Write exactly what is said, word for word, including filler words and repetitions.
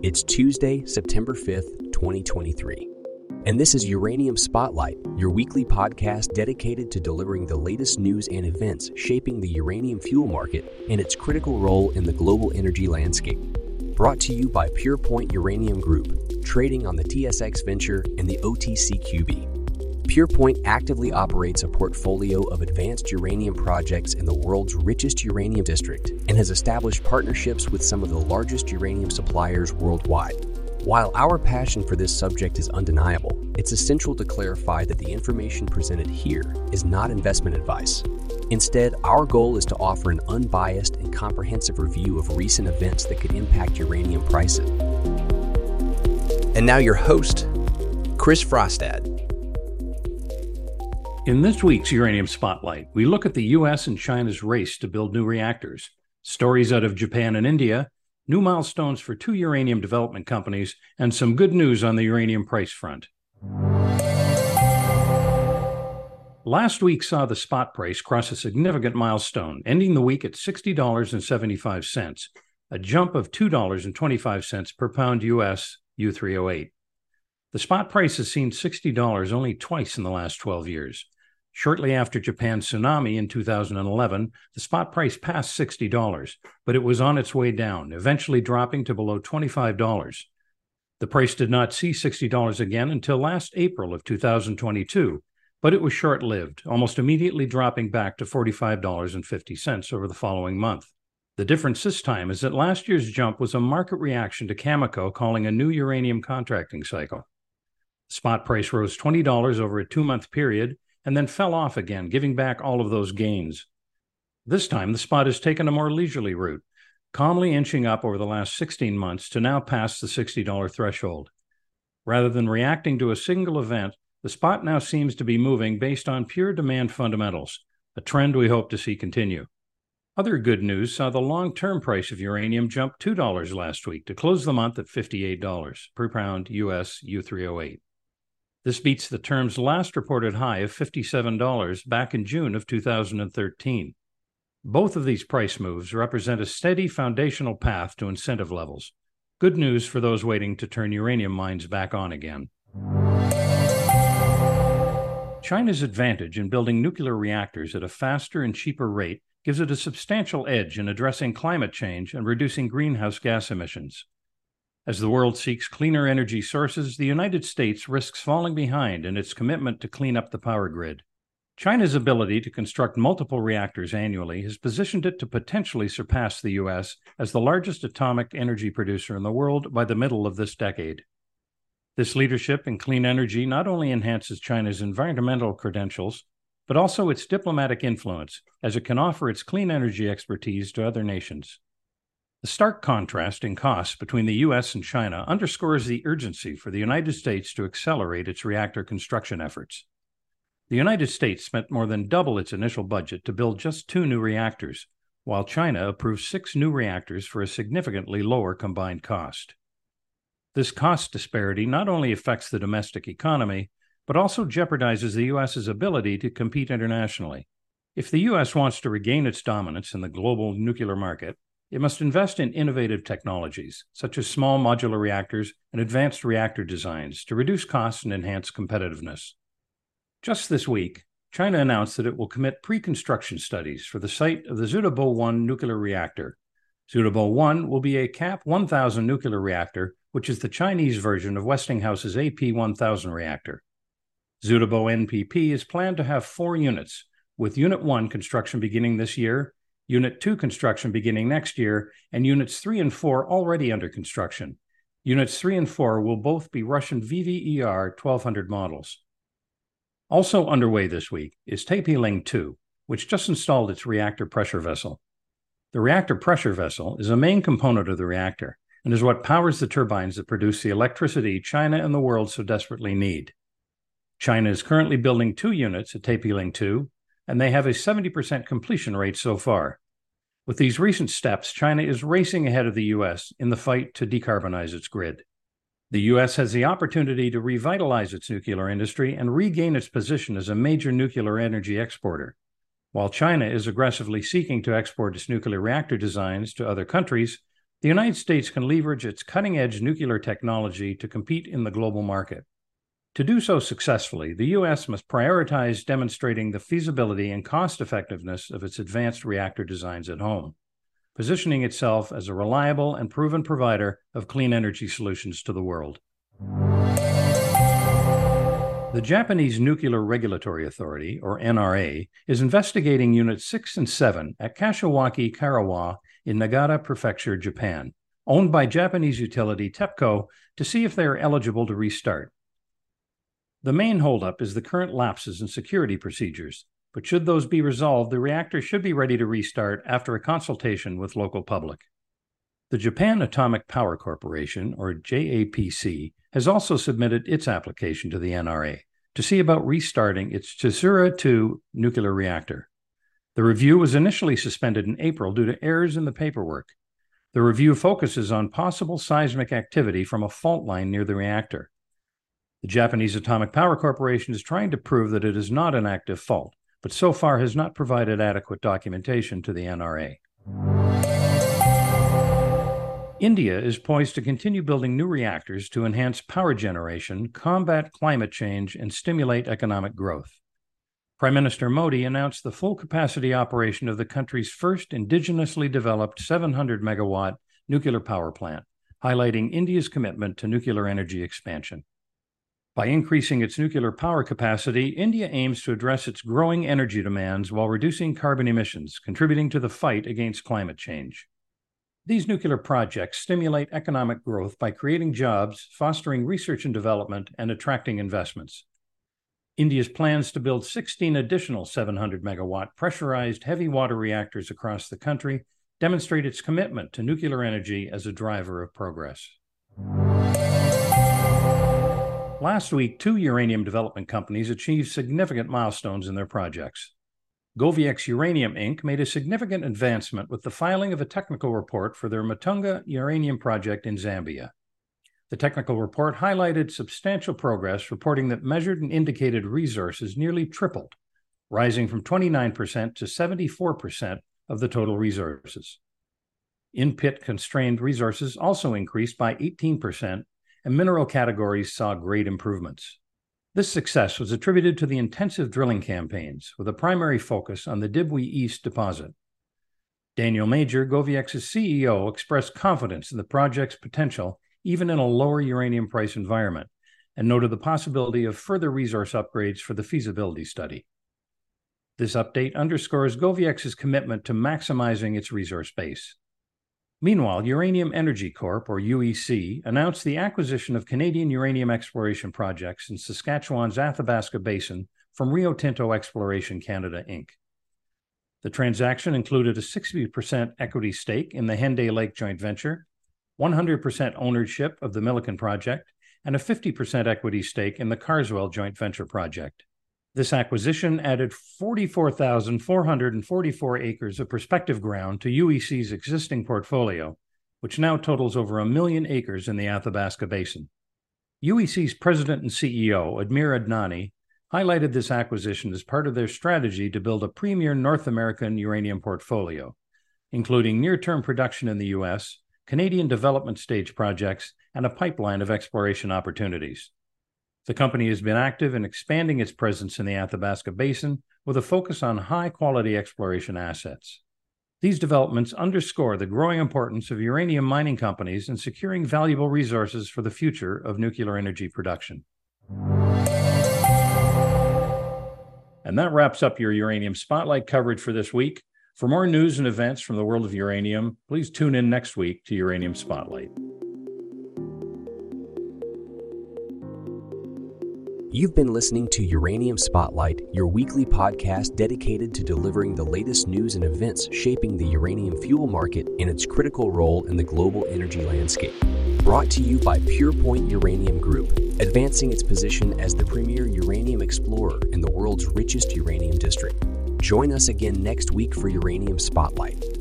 It's Tuesday, September fifth, twenty twenty-three. And this is Uranium Spotlight, your weekly podcast dedicated to delivering the latest news and events shaping the uranium fuel market and its critical role in the global energy landscape. Brought to you by PurePoint Uranium Group, trading on the T S X Venture and the O T C Q B. PurePoint actively operates a portfolio of advanced uranium projects in the world's richest uranium district and has established partnerships with some of the largest uranium suppliers worldwide. While our passion for this subject is undeniable, it's essential to clarify that the information presented here is not investment advice. Instead, our goal is to offer an unbiased and comprehensive review of recent events that could impact uranium prices. And now your host, Chris Frostad. In this week's Uranium Spotlight, we look at the U S and China's race to build new reactors, stories out of Japan and India, new milestones for two uranium development companies, and some good news on the uranium price front. Last week saw the spot price cross a significant milestone, ending the week at sixty dollars and seventy-five cents, a jump of two dollars and twenty-five cents per pound U S U three oh eight. The spot price has seen sixty dollars only twice in the last twelve years. Shortly after Japan's tsunami in two thousand eleven, the spot price passed sixty dollars, but it was on its way down, eventually dropping to below twenty-five dollars. The price did not see sixty dollars again until last April of two thousand twenty-two, but it was short-lived, almost immediately dropping back to forty-five dollars and fifty cents over the following month. The difference this time is that last year's jump was a market reaction to Cameco calling a new uranium contracting cycle. The spot price rose twenty dollars over a two-month period, and then fell off again, giving back all of those gains. This time, the spot has taken a more leisurely route, calmly inching up over the last sixteen months to now pass the sixty dollars threshold. Rather than reacting to a single event, the spot now seems to be moving based on pure demand fundamentals, a trend we hope to see continue. Other good news saw the long-term price of uranium jump two dollars last week to close the month at fifty-eight dollars per pound U S U three oh eight. This beats the term's last reported high of fifty-seven dollars back in June of two thousand thirteen. Both of these price moves represent a steady foundational path to incentive levels. Good news for those waiting to turn uranium mines back on again. China's advantage in building nuclear reactors at a faster and cheaper rate gives it a substantial edge in addressing climate change and reducing greenhouse gas emissions. As the world seeks cleaner energy sources, the United States risks falling behind in its commitment to clean up the power grid. China's ability to construct multiple reactors annually has positioned it to potentially surpass the U S as the largest atomic energy producer in the world by the middle of this decade. This leadership in clean energy not only enhances China's environmental credentials, but also its diplomatic influence, as it can offer its clean energy expertise to other nations. The stark contrast in costs between the U S and China underscores the urgency for the United States to accelerate its reactor construction efforts. The United States spent more than double its initial budget to build just two new reactors, while China approved six new reactors for a significantly lower combined cost. This cost disparity not only affects the domestic economy, but also jeopardizes the U S's ability to compete internationally. If the U S wants to regain its dominance in the global nuclear market, it must invest in innovative technologies, such as small modular reactors and advanced reactor designs, to reduce costs and enhance competitiveness. Just this week, China announced that it will commit pre-construction studies for the site of the Zhudabo one nuclear reactor. Zhudabo one will be a C A P one thousand nuclear reactor, which is the Chinese version of Westinghouse's A P one thousand reactor. Zhudabo N P P is planned to have four units, with Unit one construction beginning this year, Unit two construction beginning next year, and Units three and four already under construction. Units three and four will both be Russian V V E R twelve hundred models. Also underway this week is Taipei-Ling two, which just installed its reactor pressure vessel. The reactor pressure vessel is a main component of the reactor and is what powers the turbines that produce the electricity China and the world so desperately need. China is currently building two units at Taipei-Ling two, and they have a seventy percent completion rate so far. With these recent steps, China is racing ahead of the U S in the fight to decarbonize its grid. The U S has the opportunity to revitalize its nuclear industry and regain its position as a major nuclear energy exporter. While China is aggressively seeking to export its nuclear reactor designs to other countries, The United States can leverage its cutting-edge nuclear technology to compete in the global market. To do so successfully, the U S must prioritize demonstrating the feasibility and cost-effectiveness of its advanced reactor designs at home, positioning itself as a reliable and proven provider of clean energy solutions to the world. The Japanese Nuclear Regulatory Authority, or N R A, is investigating Units six and seven at Kashiwaki Kariwa in Nagata Prefecture, Japan, owned by Japanese utility TEPCO, to see if they are eligible to restart. The main holdup is the current lapses in security procedures, but should those be resolved, the reactor should be ready to restart after a consultation with local public. The Japan Atomic Power Corporation, or J A P C, has also submitted its application to the N R A to see about restarting its Chizuru two nuclear reactor. The review was initially suspended in April due to errors in the paperwork. The review focuses on possible seismic activity from a fault line near the reactor. The Japanese Atomic Power Corporation is trying to prove that it is not an active fault, but so far has not provided adequate documentation to the N R A. India is poised to continue building new reactors to enhance power generation, combat climate change, and stimulate economic growth. Prime Minister Modi announced the full capacity operation of the country's first indigenously developed seven hundred megawatt nuclear power plant, highlighting India's commitment to nuclear energy expansion. By increasing its nuclear power capacity, India aims to address its growing energy demands while reducing carbon emissions, contributing to the fight against climate change. These nuclear projects stimulate economic growth by creating jobs, fostering research and development, and attracting investments. India's plans to build sixteen additional seven hundred megawatt pressurized heavy water reactors across the country demonstrate its commitment to nuclear energy as a driver of progress. Last week, two uranium development companies achieved significant milestones in their projects. GoviEx Uranium Incorporated made a significant advancement with the filing of a technical report for their Matunga uranium project in Zambia. The technical report highlighted substantial progress, reporting that measured and indicated resources nearly tripled, rising from twenty-nine percent to seventy-four percent of the total resources. In-pit constrained resources also increased by eighteen percent, and mineral categories saw great improvements. This success was attributed to the intensive drilling campaigns, with a primary focus on the Dibwe East deposit. Daniel Major, GoviEx's C E O, expressed confidence in the project's potential even in a lower uranium price environment, and noted the possibility of further resource upgrades for the feasibility study. This update underscores GoviEx's commitment to maximizing its resource base. Meanwhile, Uranium Energy Corp, or U E C, announced the acquisition of Canadian uranium exploration projects in Saskatchewan's Athabasca Basin from Rio Tinto Exploration Canada, Incorporated. The transaction included a sixty percent equity stake in the Henday Lake joint venture, one hundred percent ownership of the Milliken project, and a fifty percent equity stake in the Carswell joint venture project. This acquisition added forty-four thousand four hundred forty-four acres of prospective ground to U E C's existing portfolio, which now totals over a million acres in the Athabasca Basin. U E C's president and C E O, Admir Adnani, highlighted this acquisition as part of their strategy to build a premier North American uranium portfolio, including near-term production in the U S, Canadian development stage projects, and a pipeline of exploration opportunities. The company has been active in expanding its presence in the Athabasca Basin with a focus on high-quality exploration assets. These developments underscore the growing importance of uranium mining companies in securing valuable resources for the future of nuclear energy production. And that wraps up your Uranium Spotlight coverage for this week. For more news and events from the world of uranium, please tune in next week to Uranium Spotlight. You've been listening to Uranium Spotlight, your weekly podcast dedicated to delivering the latest news and events shaping the uranium fuel market and its critical role in the global energy landscape. Brought to you by PurePoint Uranium Group, advancing its position as the premier uranium explorer in the world's richest uranium district. Join us again next week for Uranium Spotlight.